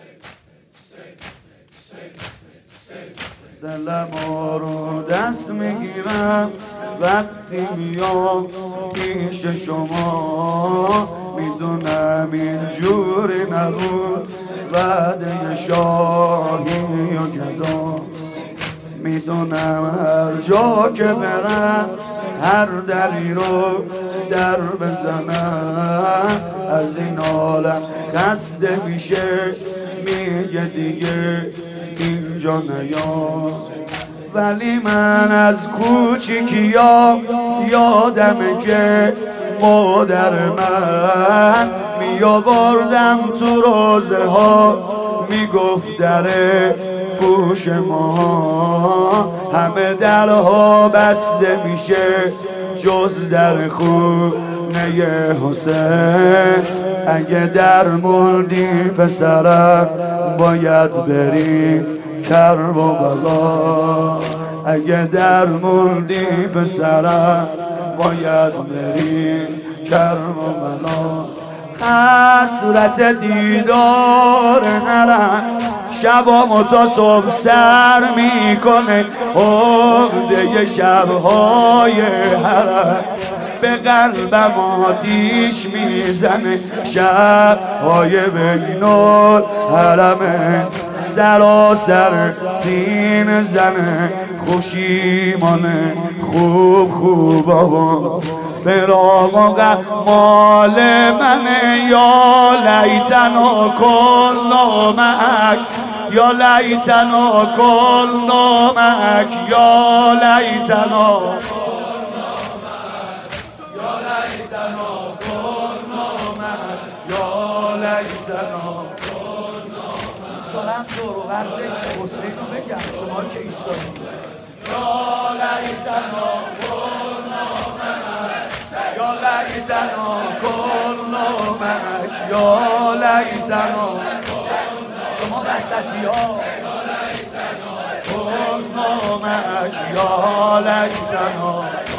دلمو رو دست میگیرم وقتی میام پیش شما، میدونم اینجوری نبود وعده شاهی و گدا. میدونم هر جا که برم هر دری رو در بزنم، از این عالم خسته میشه میگه دیگه اینجا نیا. ولی من از کوچیکی‌ها یادمه که مادر من میآوردم تو روزه ها، میگفت در گوش ما همه درها بسته میشه جز در خونه حسین. اگه در موندی پسرم باید بری کربلا، اگه در موندی پسرم باید بری کربلا. حسرت دیدار حرم شبامو تا صبح سر میکنه، عقده شبهای حرم به قلبم آتیش میزنه. شبهای بین الحرمه سراسر سینه زنه، خوشیمانه خوب خوب آبا فراق و مال منه. یا لیتنا کنا معک، یا لیتنا کنا معک، یا لیتنا دارم دور و بر ذکر حسین رو بگم شما که ایستادید. یا لیتنا کنا معک، یا لیتنا کنا معک، یا لیتنا شما وسطی ها کنا معک، یا لیتنا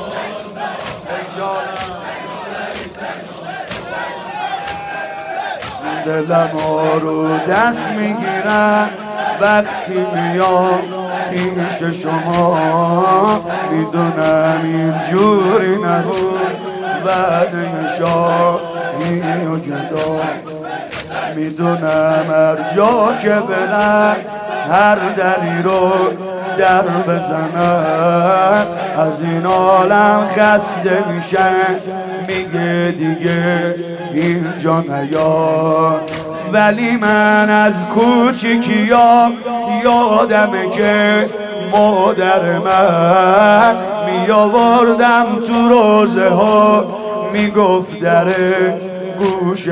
دلمو رو دست میگیرم وقتی میام پیش شما، میدونم اینجوری نبود وعده شاهی و گدا. میدونم هر جا که برم هر دری رو در بزنم، از این عالم خسته میشن میگه دیگه اینجا نیا. ولی من از کوچیکیام یادمه که مادر من میآوردم تو روزه ها، میگفت در گوش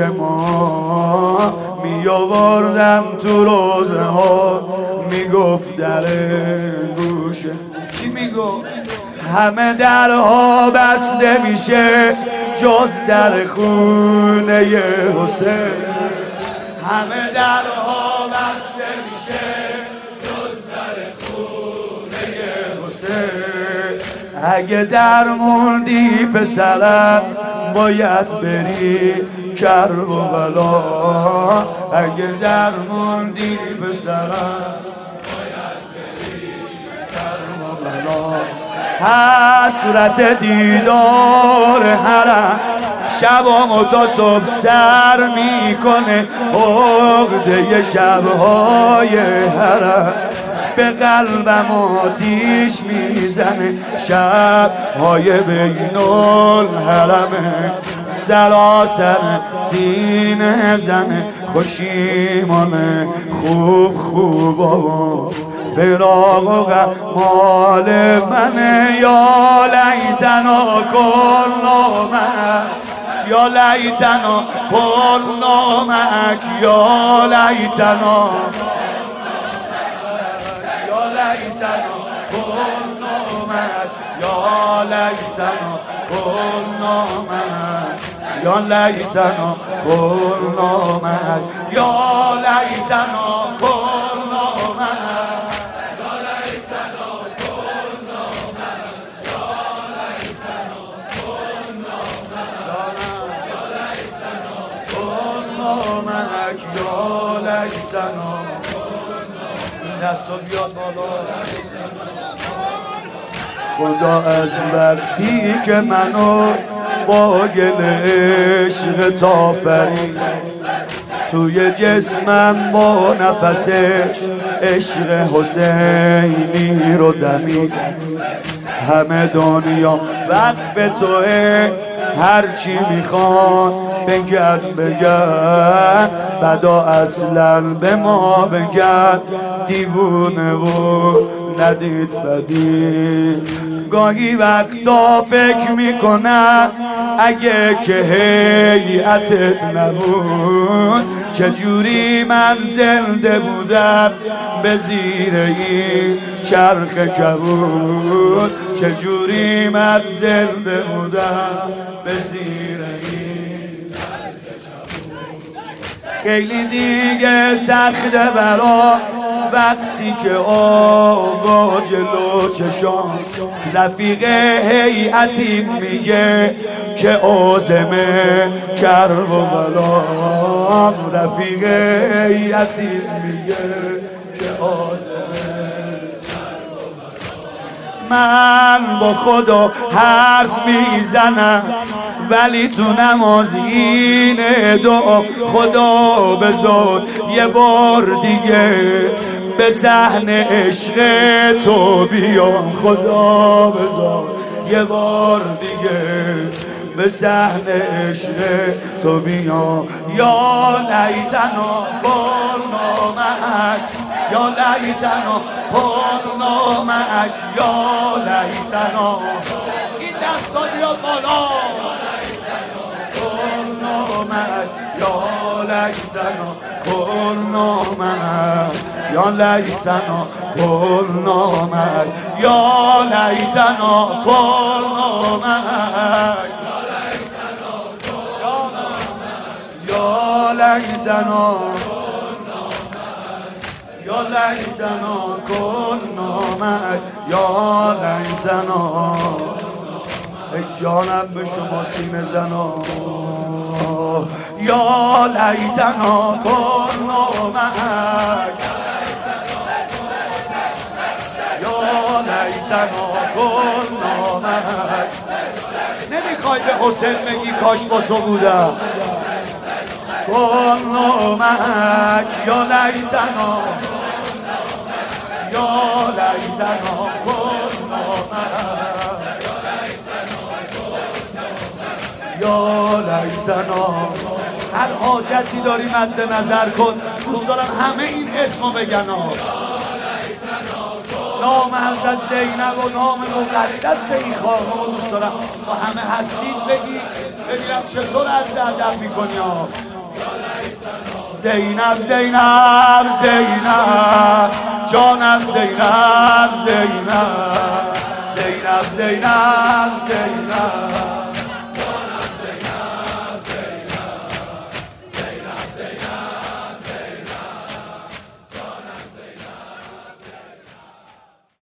ما، میآوردم تو روزه ها میگفت در گوش. چی میگفت؟ همه درها بسته میشه جز در خونه حسین، همه درها بسته میشه جز در خونه حسین. اگه در موندی پسرم باید بری کربلا، اگه در موندی پسرم باید بری کربلا. حسرت دیدار حرم شبامو تا صبح سر میکنه، عقده شبهای حرم به قلبم آتیش میزنه. شبهای بین الحرمه سراسر سینه زنه، خوشیمانه خوب خوب آبا فراق و مال منه. یا لیتنا کنا معک، یا لیتنا کنا معک، یا لیتنا کنا معک، یا لیتنا کنا معک، یا لیتنا کنا معک، یا لیتنا کنا معک. یا لیتنا دستو بیاد بالا. خدا از وقتی که منو با گل عشق تافرید توی جسمم با نفسش عشق حسینی رو دمید. همه دنیا وقف توه، هرچی میخوان بگن بدا اصلا به ما بگن دیوونه و ندید بدی. گاهی وقتا فکر میکنم اگه که هیئتت نبود چجوری من زنده بودم به زیر این چرخ کبود. چجوری من زنده بودم به زیر این خیلی دیگه سخته برا وقتی که آقا جلو چشام رفیق هیئتی میگه که عازمه کرب و بلام. رفیق هیئتی میگه که عازمه. من با خدا حرف میزنم ولی تو نماز اینه دعا خدا بذار یه بار دیگه به صحن عشق تو بیام. خدا بذار یه بار دیگه به صحن عشق تو بیام. یا لیتنا کنا معک یا لیتنا کنا معک یا لیتنا. این دستا بیاد بالا. کنا معک یا لیتنا کنا معک یا لیتنا کنا معک یا لیتنا کنا معک یا لیتنا یا لیتنا کنا معک یا لیتنا. ای جانم به شما سینه زنا. یا لیتنا کنا معک یا لیتنا کنا معک. نمیخوای به حسین بگی کاش با تو بودم. کنا معک یا لیتنا یا لیتنا کنا معک یا لیتنا. هر حاجتی داری مد نظر کن. دوست دارم همه این اسمو بگن. نام حضرت زینب و نام مقدس این خانم رو دوست دارم با همه هستید بگی ببینم چطور عرض ادب میکنی. زینب زینب زینب جانم زینب زینب زینب زینب زینب